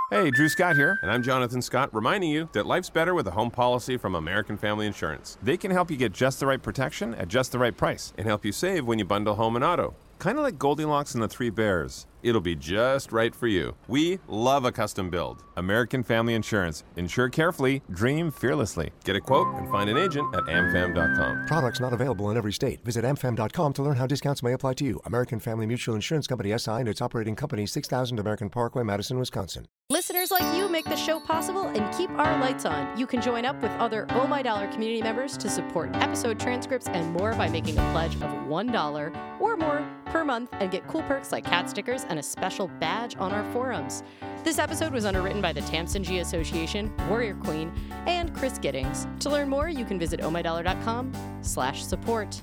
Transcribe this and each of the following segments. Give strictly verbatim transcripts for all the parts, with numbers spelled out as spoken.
Hey, Drew Scott here, and I'm Jonathan Scott, reminding you that life's better with a home policy from American Family Insurance. They can help you get just the right protection at just the right price and help you save when you bundle home and auto. Kind of like Goldilocks and the Three Bears. It'll be just right for you. We love a custom build. American Family Insurance. Insure carefully, dream fearlessly. Get a quote and find an agent at am fam dot com. Products not available in every state. Visit am fam dot com to learn how discounts may apply to you. American Family Mutual Insurance Company, S I and its operating company, six thousand American Parkway, Madison, Wisconsin. Listeners like you make the show possible and keep our lights on. You can join up with other Oh My Dollar community members to support episode transcripts and more by making a pledge of one dollar or more per month and get cool perks like cat stickers and a special badge on our forums. This episode was underwritten by the Tamsin Association, Warrior Queen, and Chris Giddings. To learn more, you can visit oh my dollar dot com slash support.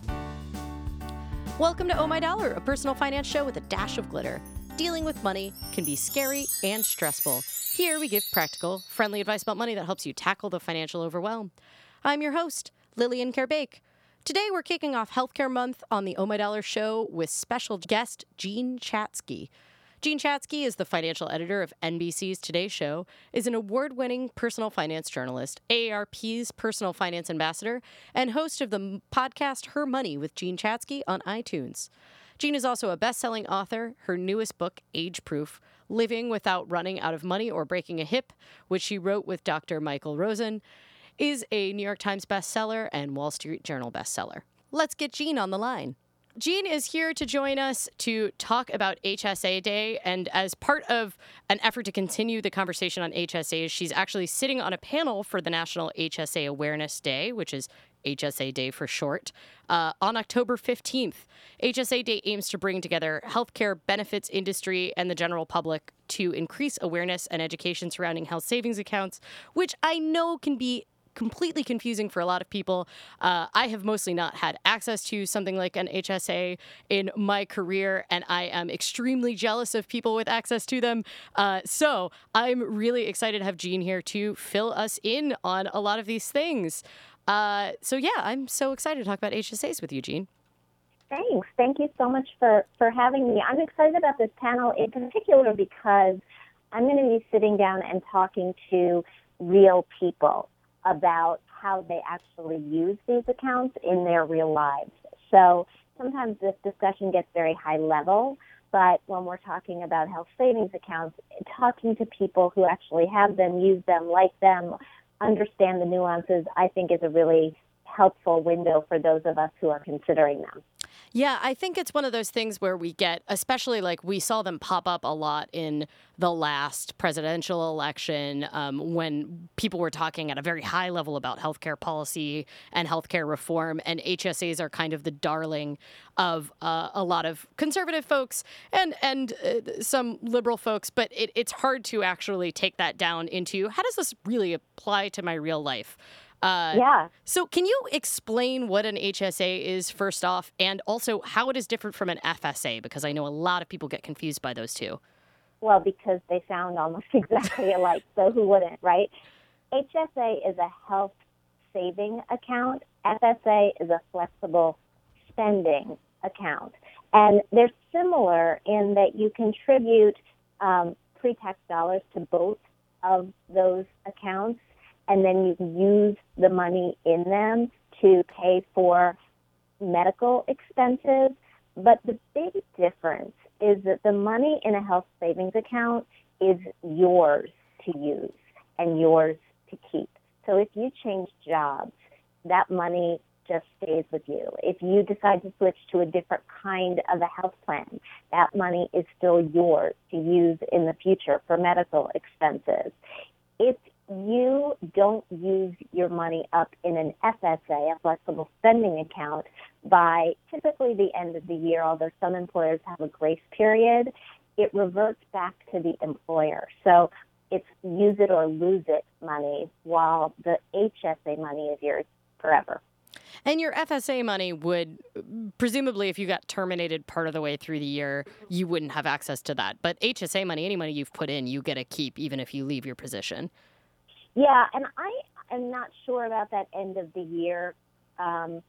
Welcome to Oh My Dollar, a personal finance show with a dash of glitter. Dealing with money can be scary and stressful. Here we give practical, friendly advice about money that helps you tackle the financial overwhelm. I'm your host, Lillian Kerbake. Today we're kicking off Healthcare Month on the Oh My Dollar show with special guest Jean Chatzky. Jean Chatzky is the financial editor of N B C's Today Show, is an award-winning personal finance journalist, A A R P's personal finance ambassador, and host of the podcast Her Money with Jean Chatzky on iTunes. Jean is also a best-selling author. Her newest book, Age Proof, Living Without Running Out of Money or Breaking a Hip, which she wrote with Doctor Michael Rosen, is a New York Times bestseller and Wall Street Journal bestseller. Let's get Jean on the line. Jean is here to join us to talk about H S A Day, and as part of an effort to continue the conversation on H S As, she's actually sitting on a panel for the National H S A Awareness Day, which is H S A Day for short, uh, on October fifteenth. H S A Day aims to bring together healthcare benefits industry and the general public to increase awareness and education surrounding health savings accounts, which I know can be completely confusing for a lot of people. Uh, I have mostly not had access to something like an H S A in my career, and I am extremely jealous of people with access to them. Uh, so I'm really excited to have Jean here to fill us in on a lot of these things. Uh, so yeah, I'm so excited to talk about H S As with you, Jean. Thanks. Thank you so much for, for having me. I'm excited about this panel in particular because I'm going to be sitting down and talking to real people about how they actually use these accounts in their real lives. So sometimes this discussion gets very high level, but when we're talking about health savings accounts, talking to people who actually have them, use them, like them, understand the nuances, I think is a really helpful window for those of us who are considering them. Yeah, I think it's one of those things where we get, especially like we saw them pop up a lot in the last presidential election um, when people were talking at a very high level about healthcare policy and healthcare reform. And H S As are kind of the darling of uh, a lot of conservative folks and, and uh, some liberal folks. But it, it's hard to actually take that down into how does this really apply to my real life? Uh, yeah. So can you explain what an H S A is first off, and also how it is different from an F S A? Because I know a lot of people get confused by those two. Well, because they sound almost exactly alike, so who wouldn't, right? H S A is a health saving account. F S A is a flexible spending account. And they're similar in that you contribute um, pre-tax dollars to both of those accounts, and then you can use the money in them to pay for medical expenses. But the big difference is that the money in a health savings account is yours to use and yours to keep. So if you change jobs, that money just stays with you. If you decide to switch to a different kind of a health plan, that money is still yours to use in the future for medical expenses. If you don't use your money up in an F S A, a flexible spending account, by typically the end of the year, although some employers have a grace period, it reverts back to the employer. So it's use it or lose it money, while the H S A money is yours forever. And your F S A money would, presumably, if you got terminated part of the way through the year, you wouldn't have access to that. But H S A money, any money you've put in, you get to keep even if you leave your position. Yeah, and I am not sure about that end of the year um,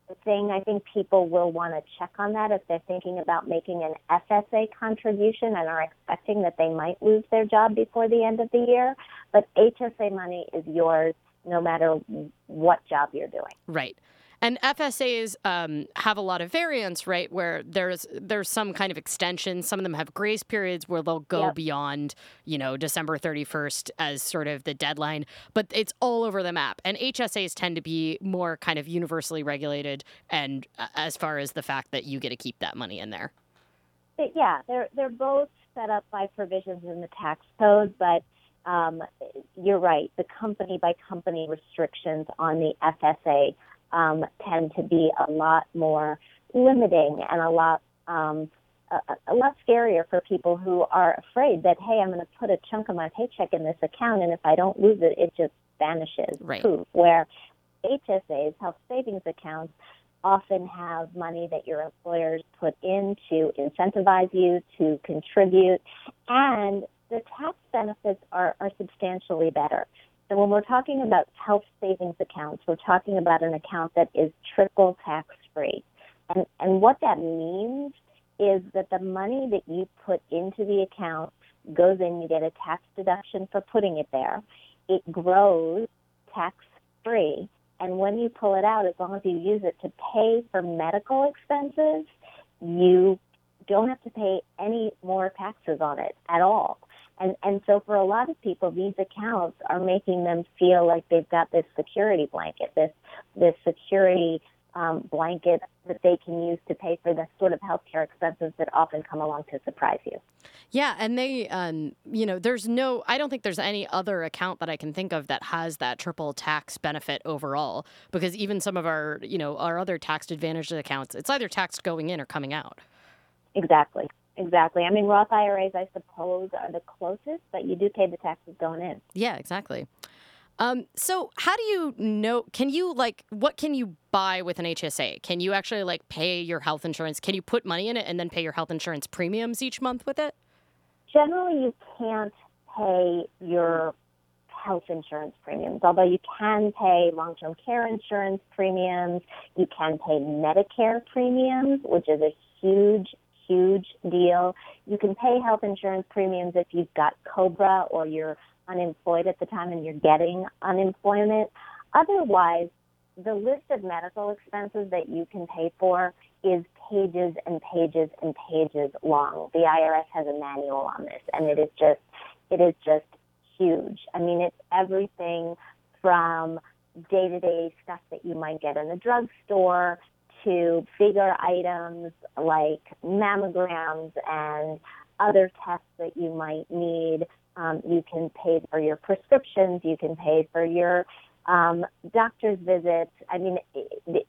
thing. I think people will want to check on that if they're thinking about making an F S A contribution and are expecting that they might lose their job before the end of the year. But H S A money is yours no matter what job you're doing. Right. And F S As um, have a lot of variance, right, where there's there's some kind of extension. Some of them have grace periods where they'll go Yep. beyond, you know, December thirty-first as sort of the deadline. But it's all over the map. And H S As tend to be more kind of universally regulated, and uh, as far as the fact that you get to keep that money in there. But yeah, they're they're both set up by provisions in the tax code, but um, you're right. The company by company restrictions on the F S A um, tend to be a lot more limiting and a lot um, a, a lot scarier for people who are afraid that, hey, I'm going to put a chunk of my paycheck in this account, and if I don't lose it, it just vanishes. Right. Poof. Where H S As, health savings accounts, often have money that your employers put in to incentivize you to contribute, and the tax benefits are, are substantially better. So when we're talking about health savings accounts, we're talking about an account that is triple tax-free. And, and what that means is that the money that you put into the account goes in, you get a tax deduction for putting it there. It grows tax-free. And when you pull it out, as long as you use it to pay for medical expenses, you don't have to pay any more taxes on it at all. And and so for a lot of people, these accounts are making them feel like they've got this security blanket, this this security um, blanket that they can use to pay for the sort of healthcare expenses that often come along to surprise you. Yeah, and they, um, you know, there's no, I don't think there's any other account that I can think of that has that triple tax benefit overall, because even some of our, you know, our other tax advantaged accounts, it's either taxed going in or coming out. Exactly. Exactly. I mean, Roth I R As, I suppose, are the closest, but you do pay the taxes going in. Yeah, exactly. Um, so how do you know, can you like, what can you buy with an H S A? Can you actually like pay your health insurance? Can you put money in it and then pay your health insurance premiums each month with it? Generally, you can't pay your health insurance premiums, although you can pay long-term care insurance premiums. You can pay Medicare premiums, which is a huge huge deal. You can pay health insurance premiums if you've got COBRA or you're unemployed at the time and you're getting unemployment. Otherwise, the list of medical expenses that you can pay for is pages and pages and pages long. The I R S has a manual on this, and it is just it is just huge. I mean, it's everything from day-to-day stuff that you might get in the drugstore to bigger items like mammograms and other tests that you might need. Um, you can pay for your prescriptions. You can pay for your um, doctor's visits. I mean, it, it,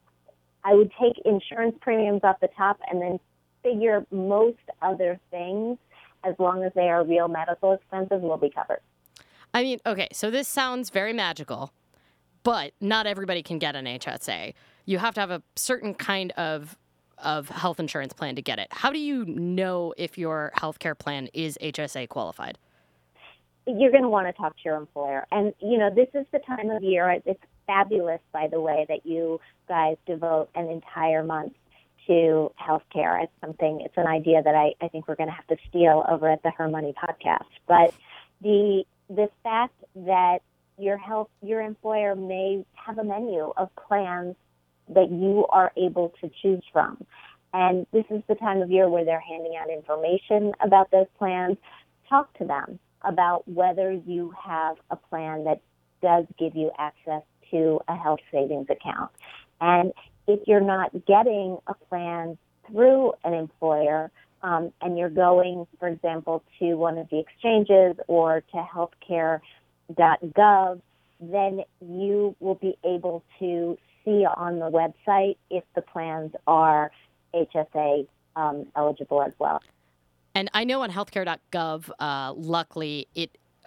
I would take insurance premiums off the top and then figure most other things, as long as they are real medical expenses, will be covered. I mean, okay, so this sounds very magical, but not everybody can get an H S A. You have to have a certain kind of of health insurance plan to get it. How do you know if your healthcare plan is H S A qualified? You're going to want to talk to your employer. And, you know, this is the time of year. It's fabulous, by the way, that you guys devote an entire month to healthcare. It's something, it's an idea that I, I think we're going to have to steal over at the Her Money podcast. But the the fact that your health, your employer may have a menu of plans that you are able to choose from. And this is the time of year where they're handing out information about those plans. Talk to them about whether you have a plan that does give you access to a health savings account. And if you're not getting a plan through an employer, um, and you're going, for example, to one of the exchanges or to healthcare dot gov, then you will be able to see on the website if the plans are H S A um, eligible as well. And I know on healthcare dot gov, uh, luckily, it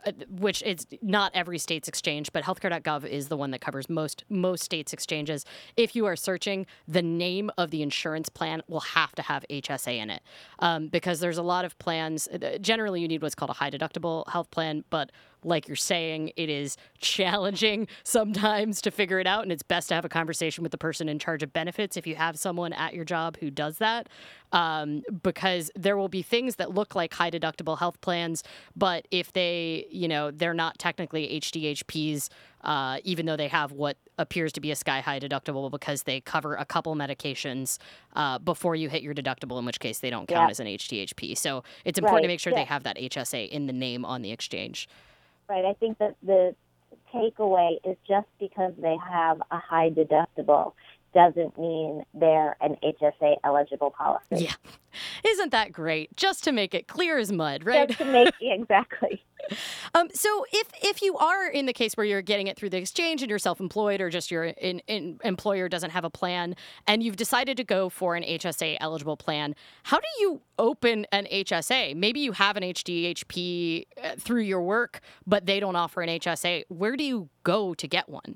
which is not every state's exchange, but healthcare dot gov is the one that covers most most states' exchanges. If you are searching, the name of the insurance plan will have to have H S A in it, um, because there's a lot of plans. Generally, you need what's called a high deductible health plan, but like you're saying, it is challenging sometimes to figure it out, and it's best to have a conversation with the person in charge of benefits if you have someone at your job who does that, um, because there will be things that look like high deductible health plans, but if they, you know, they're not technically H D H Ps, uh, even though they have what appears to be a sky-high deductible because they cover a couple medications uh, before you hit your deductible, in which case they don't count Yeah. as an H D H P. So it's important to Right. make sure Yeah. they have that H S A in the name on the exchange. Right. I think that the takeaway is just because they have a high deductible doesn't mean they're an H S A eligible policy. Yeah. Isn't that great? Just to make it clear as mud, right? Just to make exactly. Um, so if if you are in the case where you're getting it through the exchange and you're self-employed, or just your in, in employer doesn't have a plan and you've decided to go for an H S A eligible plan, how do you open an H S A? Maybe you have an H D H P uh, through your work, but they don't offer an H S A. Where do you go to get one?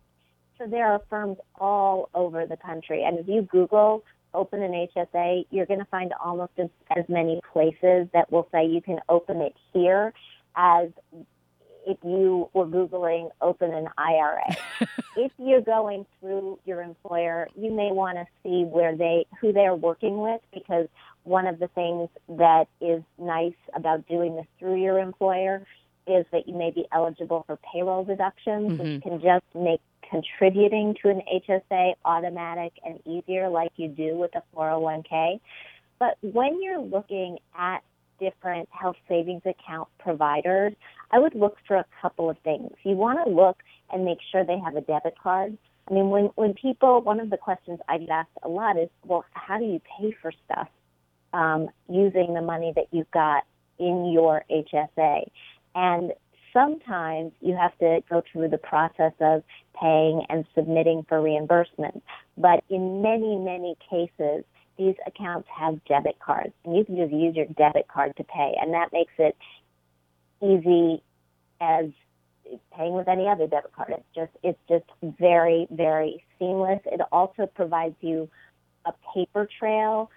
So there are firms all over the country. And if you Google open an H S A, you're going to find almost as, as many places that will say you can open it here as if you were Googling open an I R A. If you're going through your employer, you may want to see where they, who they're working with, because one of the things that is nice about doing this through your employer is that you may be eligible for payroll deductions, Mm-hmm. which can just make contributing to an H S A automatic and easier like you do with a four oh one k. But when you're looking at different health savings account providers, I would look for a couple of things. You want to look and make sure they have a debit card. I mean, when, when people, one of the questions I get asked a lot is, well, how do you pay for stuff um, using the money that you've got in your H S A? And sometimes you have to go through the process of paying and submitting for reimbursement. But in many, many cases, these accounts have debit cards, and you can just use your debit card to pay, and that makes it easy as paying with any other debit card. It's just, it's just very, very seamless. It also provides you a paper trail.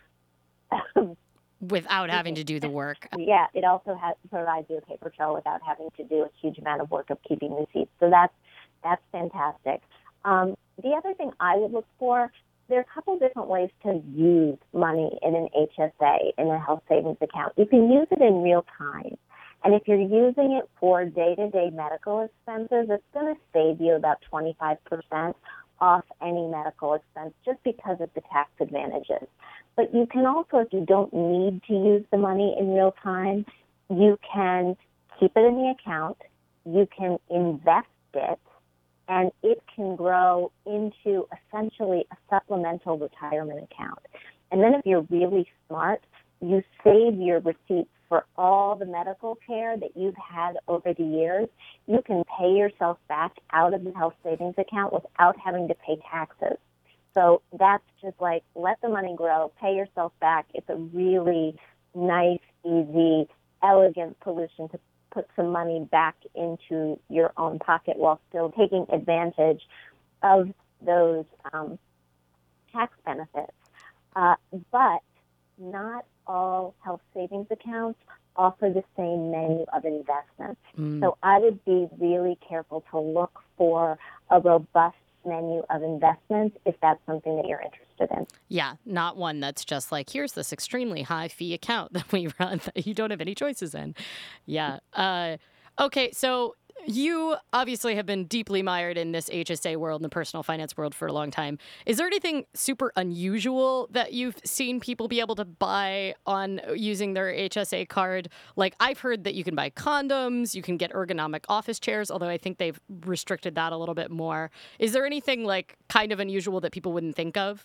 Without having to do the work. Yeah, it also has, provides you a paper trail without having to do a huge amount of work of keeping receipts. So that's that's fantastic. Um, the other thing I would look for, there are a couple different ways to use money in an H S A, in a health savings account. You can use it in real time. And if you're using it for day-to-day medical expenses, it's going to save you about twenty-five percent off any medical expense just because of the tax advantages. But you can also, if you don't need to use the money in real time, you can keep it in the account, you can invest it, and it can grow into essentially a supplemental retirement account. And then if you're really smart, you save your receipts for all the medical care that you've had over the years. You can pay yourself back out of the health savings account without having to pay taxes. So that's just like, let the money grow, pay yourself back. It's a really nice, easy, elegant solution to put some money back into your own pocket while still taking advantage of those um, tax benefits. Uh, but not all health savings accounts offer the same menu of investments. Mm. So I would be really careful to look for a robust menu of investments if that's something that you're interested in. Yeah, not one that's just like, here's this extremely high fee account that we run that you don't have any choices in. Yeah. Uh, okay, so you obviously have been deeply mired in this H S A world and the personal finance world for a long time. Is there anything super unusual that you've seen people be able to buy on using their H S A card? Like, I've heard that you can buy condoms, you can get ergonomic office chairs, although I think they've restricted that a little bit more. Is there anything like kind of unusual that people wouldn't think of?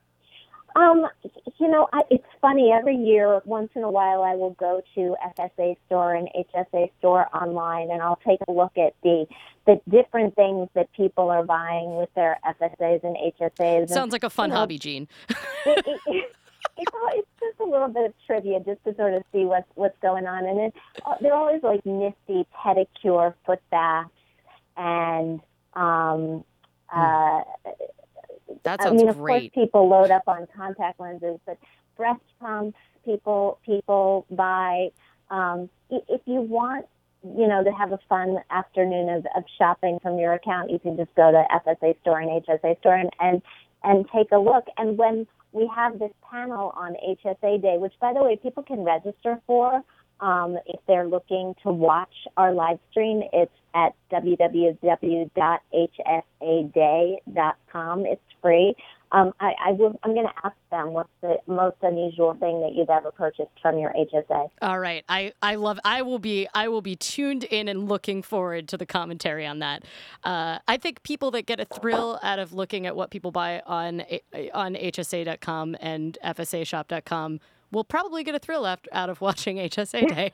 Um, you know, I, it's funny. Every year, once in a while, I will go to F S A store and H S A store online, and I'll take a look at the the different things that people are buying with their F S As and H S As. Sounds like a fun you know, hobby, Jean. it, it, it's all, it's just a little bit of trivia just to sort of see what's what's going on, and then uh, they're always like nifty pedicure, foot baths, and um, uh, That I sounds mean, of great. course, people load up on contact lenses, but breast pumps, people people buy. Um, i- if you want, you know, to have a fun afternoon of, of shopping from your account, you can just go to F S A Store and H S A Store and, and and take a look. And when we have this panel on H S A Day, which, by the way, people can register for um, if they're looking to watch our live stream, it's at w w w dot h s a day dot com. It's free. Um, I, I will, I'm going to ask them what's the most unusual thing that you've ever purchased from your H S A. All right. I, I love I will be I will be tuned in and looking forward to the commentary on that. Uh, I think people that get a thrill out of looking at what people buy on on H S A dot com and F S A shop dot com will probably get a thrill after, out of watching H S A Day.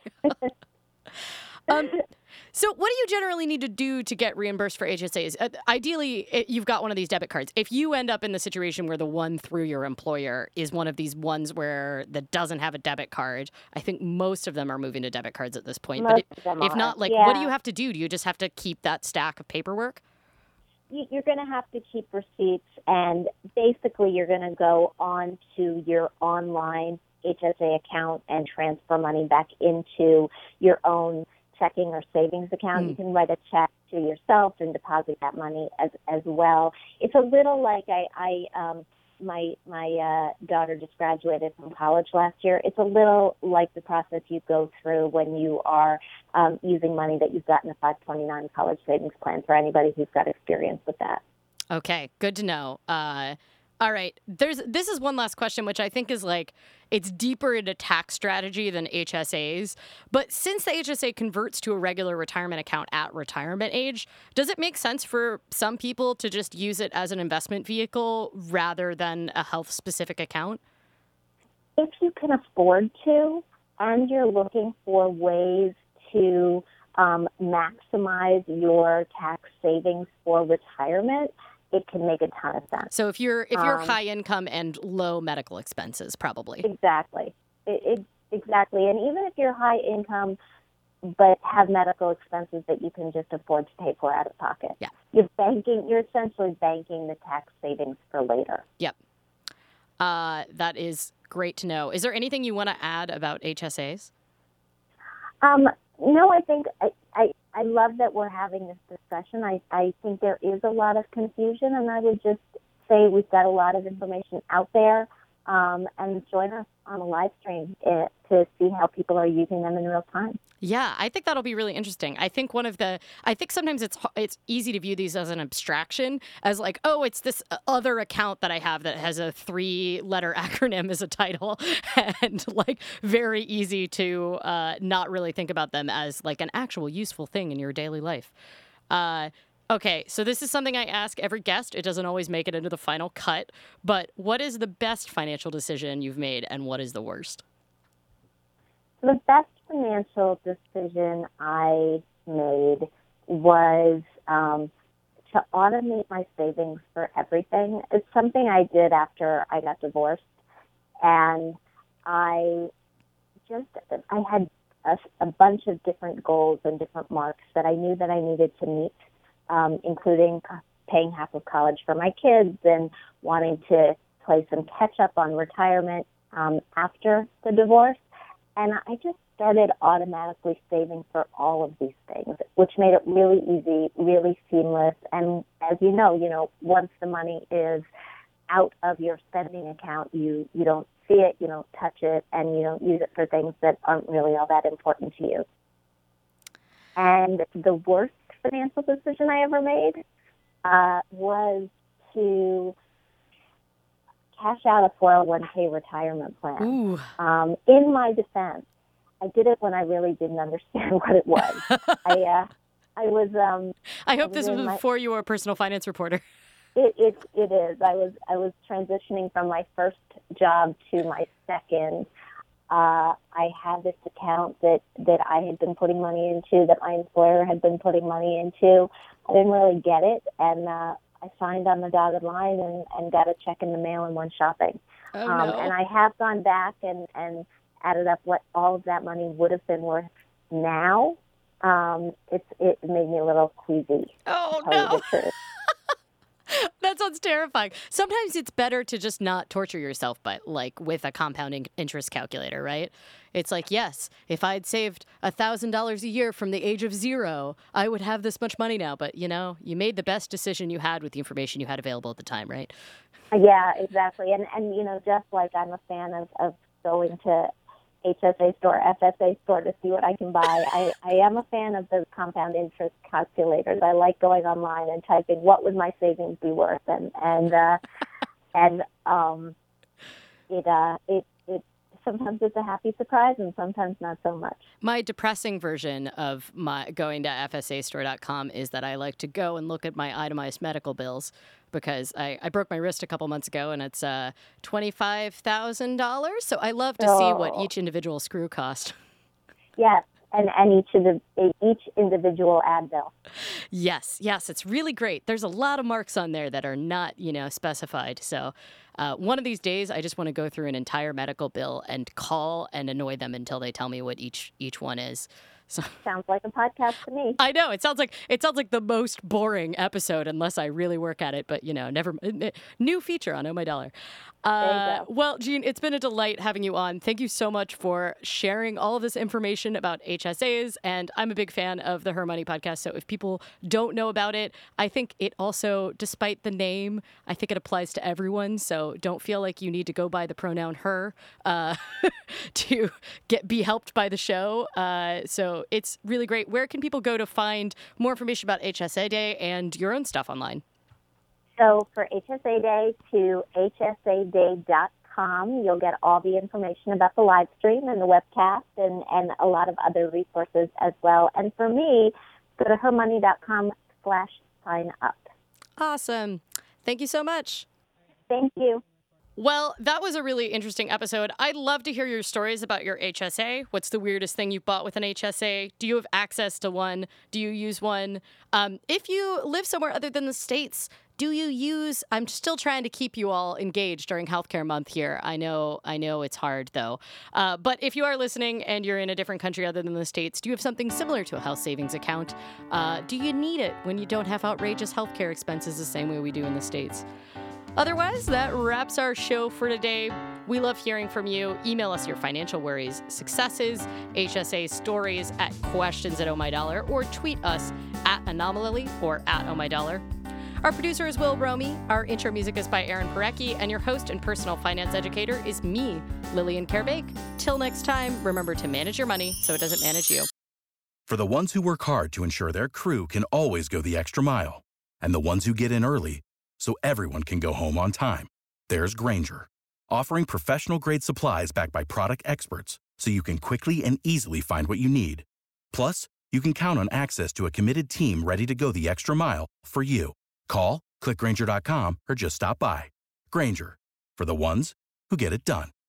um, so what do you generally need to do to get reimbursed for H S As? Uh, ideally, it, you've got one of these debit cards. If you end up in the situation where the one through your employer is one of these ones where that doesn't have a debit card, I think most of them are moving to debit cards at this point. Most but of them if are. not, like, yeah. what do you have to do? Do you just have to keep that stack of paperwork? You- You're going to have to keep receipts, and basically you're going to go on to your online H S A account and transfer money back into your own checking or savings account. Mm. You can write a check to yourself and deposit that money as as well. It's a little like I, I um, my my uh, daughter just graduated from college last year. It's a little like the process you go through when you are um, using money that you've got in a five twenty-nine college savings plan, for anybody who's got experience with that. Okay, good to know. Uh, all right, there's this is one last question, which I think is like it's deeper into tax strategy than H S As. But since the H S A converts to a regular retirement account at retirement age, does it make sense for some people to just use it as an investment vehicle rather than a health-specific account? If you can afford to, and you're looking for ways to um, maximize your tax savings for retirement, it can make a ton of sense. So if you're if you're Um, high income and low medical expenses, probably. Exactly. It, it, exactly. And even if you're high income but have medical expenses that you can just afford to pay for out of pocket, Yeah. you're banking. You're essentially banking the tax savings for later. Yep. Uh, that is great to know. Is there anything you want to add about H S As? Um, no, I think I, I, I love that we're having this discussion. I, I think there is a lot of confusion, and I would just say we've got a lot of information out there. Um, and join us on a live stream uh, to see how people are using them in real time. Yeah, I think that'll be really interesting. I think one of the, I think sometimes it's it's easy to view these as an abstraction, as like, oh, it's this other account that I have that has a three-letter acronym as a title, and like very easy to uh, not really think about them as like an actual useful thing in your daily life. Uh, okay, so this is something I ask every guest. It doesn't always make it into the final cut, but what is the best financial decision you've made, and what is the worst? The best financial decision I made was um, to automate my savings for everything. It's something I did after I got divorced, and I just I had a, a bunch of different goals and different marks that I knew that I needed to meet, um, including paying half of college for my kids and wanting to play some catch up on retirement um, after the divorce. And I just started automatically saving for all of these things, which made it really easy, really seamless. And as you know, you know, once the money is out of your spending account, you, you don't see it, you don't touch it, and you don't use it for things that aren't really all that important to you. And the worst financial decision I ever made uh, was to cash out a four oh one k retirement plan. Ooh. Um, in my defense, I did it when I really didn't understand what it was. I uh, I was. Um, I hope I this was was in my- before you were a personal finance reporter. It, it it is. I was I was transitioning from my first job to my second. Uh, I had this account that, that I had been putting money into, that my employer had been putting money into. I didn't really get it, and uh, I signed on the dotted line and, and got a check in the mail and went shopping. Oh, um, no. And I have gone back and, and added up what all of that money would have been worth now. Um, it's it made me a little queasy. Oh, to tell you no. the truth. That sounds terrifying. Sometimes it's better to just not torture yourself, but like with a compounding interest calculator, right? It's like, yes, if I'd saved one thousand dollars a year from the age of zero, I would have this much money now. But, you know, you made the best decision you had with the information you had available at the time, right? Yeah, exactly. And, and you know, just like I'm a fan of, of going to H S A store, F S A store to see what I can buy, I, I am a fan of the compound interest calculators. I like going online and typing what would my savings be worth, and and uh, and um, it uh, it it sometimes it's a happy surprise and sometimes not so much. My depressing version of my going to F S A store dot com is that I like to go and look at my itemized medical bills, because I, I broke my wrist a couple months ago and it's uh, twenty-five thousand dollars. So I love to Oh. see what each individual screw cost. Yes, and, and each of the each individual ad bill. Yes, yes, it's really great. There's a lot of marks on there that are not, you know, specified. So uh, one of these days, I just want to go through an entire medical bill and call and annoy them until they tell me what each each one is. So Sounds like a podcast to me. I know it sounds like it sounds like the most boring episode unless I really work at it. But you know, never new feature on Oh My Dollar. Uh, well, Jean, it's been a delight having you on. Thank you so much for sharing all of this information about H S As. And I'm a big fan of the Her Money podcast. So if people don't know about it, I think it also, despite the name, I think it applies to everyone. So don't feel like you need to go by the pronoun her uh, to get be helped by the show. Uh, so it's really great. Where can people go to find more information about H S A Day and your own stuff online? So for H S A Day, to H S A day dot com, you'll get all the information about the live stream and the webcast and, and a lot of other resources as well. And for me, go to her money dot com slash sign up. Awesome. Thank you so much. Thank you. Well, that was a really interesting episode. I'd love to hear your stories about your H S A. What's the weirdest thing you've bought with an H S A? Do you have access to one? Do you use one? Um, if you live somewhere other than the States, do you use, I'm still trying to keep you all engaged during healthcare month here. I know, I know it's hard though. Uh, but if you are listening and you're in a different country other than the States, do you have something similar to a health savings account? Uh, do you need it when you don't have outrageous healthcare expenses the same way we do in the States? Otherwise, that wraps our show for today. We love hearing from you. Email us your financial worries, successes, H S A stories at questions at Oh My Dollar, or tweet us at Anomaly or at Oh My Dollar. Our producer is Will Romy. Our intro music is by Aaron Parecki, and your host and personal finance educator is me, Lillian Kerbake. Till next time, remember to manage your money so it doesn't manage you. For the ones who work hard to ensure their crew can always go the extra mile, and the ones who get in early so everyone can go home on time, there's Grainger, offering professional-grade supplies backed by product experts so you can quickly and easily find what you need. Plus, you can count on access to a committed team ready to go the extra mile for you. Call, click Grainger dot com, or just stop by. Grainger, for the ones who get it done.